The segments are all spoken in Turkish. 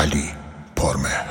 Ali Pormehr.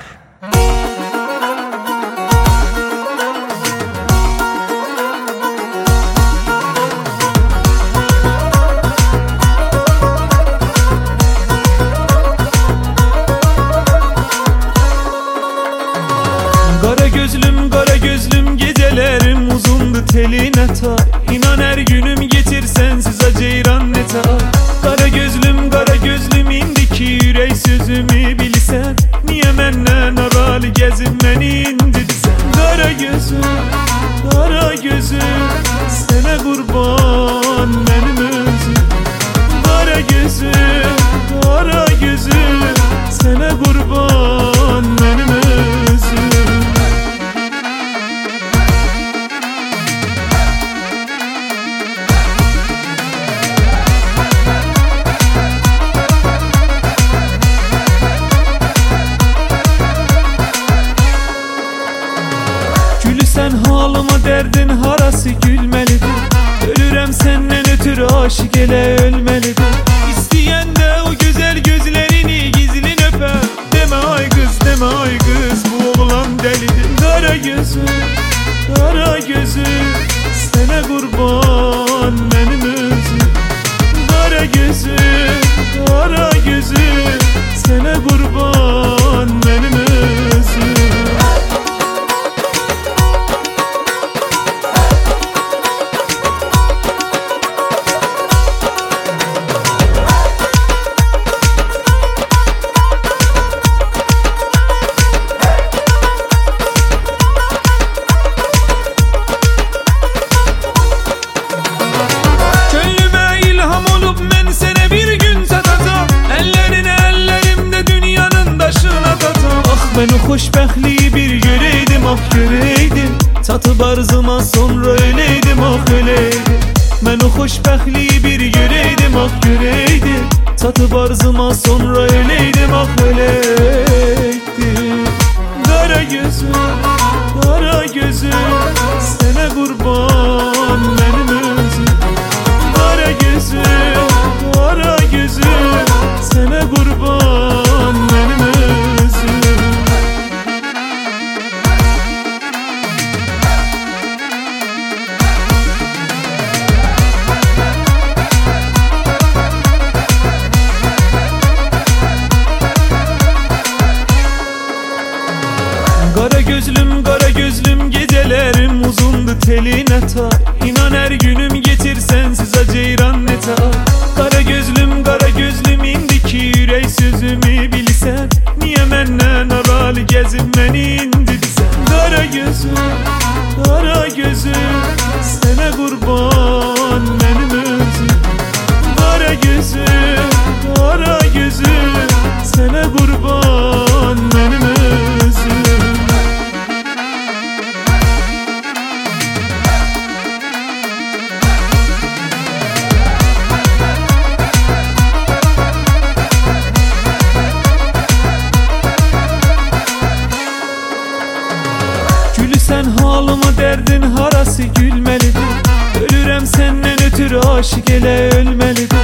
Kara gözlüm gecelerim uzundu teline ta. İnan her günüm geçir sensiz aceyran ne ta. Kara gözlüm indiki yürek sözümü bilsen. Niye menden aralı gezin beni indirsen. Kara gözüm sana kurban benim özüm. Kara gözüm sana kurban benim özüm. Sen halıma derdin harası gülmelidir. Ölürem senden ötürü aşık ele ölmelidir. İsteyen de o güzel gözlerini gizlin öper. Deme ay kız bu oğlan delidir. Kara gözüm sana kurban benim özüm. Kara gözüm sana kurban benim özüm. Ben o hoşbəxtliyi bir göreydim, ah göreydim. Tatıb arzıma sonra öleydim, ah öleydim. Ben o hoşbəxtliyi bir göreydim, ah göreydim. Tatıb arzıma sonra öleydim, ah öleydim. Kara gözüm sana kurban benim özüm. Kara gözüm sana kurban benim özüm. Kara gözlüm gecelerim uzundu teline ta. İnan her günüm geçir sensiz aceyran ne ta. Kara gözlüm indiki yürek sözümü bilsen. Niye menden aralı gezin beni indirsen. Kara gözüm sana kurban benim özüm. Kara gözüm sana kurban benim özüm. Sen halıma derdin harası gülmelidir. Ölürem senden ötürü aşık ele ölmelidir.